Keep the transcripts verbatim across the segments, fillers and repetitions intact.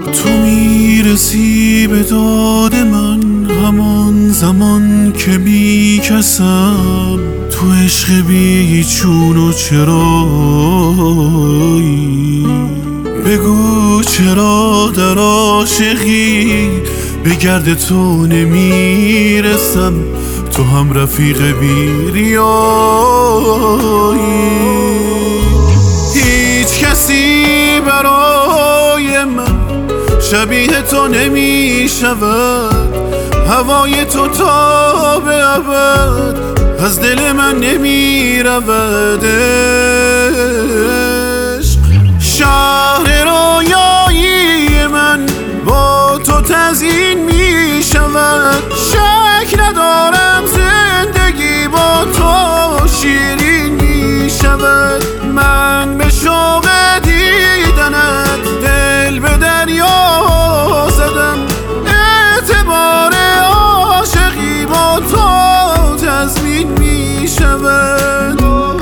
تو میرسی به داد من همان زمان که میکسم تو عشق بی چون و چرایی. بگو چرا در عاشقی به گرد تو نمیرسم، تو هم رفیق بی ریایی. هیچ کسی برای من شبیه تو نمی شود، هوای تو تا به ابد از دل من نمی رود. عشق شهر رویایی من با تو تزیین می شود، شک ندارم زندگی با تو شیرین می شود. من به شوق دیدنت دل به دریا زدم، اعتبار عاشقی با تو تضمین می شود.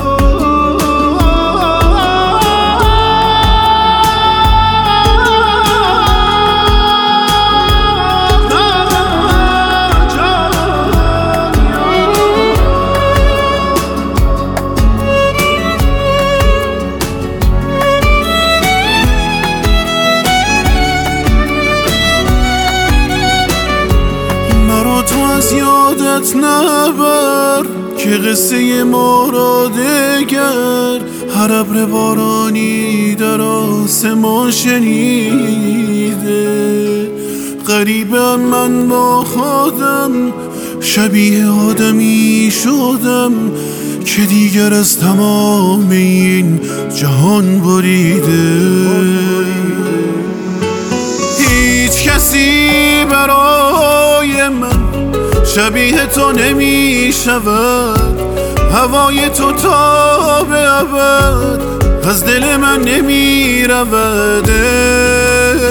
از یادت نبر که قصه ما را دگر هر ابر بارانی در آسمان شنیده. غریبم من با خودم، شبیه آدمی شدم که دیگر از تمام این جهان بریده. هیچ کسی برای من شبیه تو نمی شود، هوای تو تا به ابد از دل من نمی رود.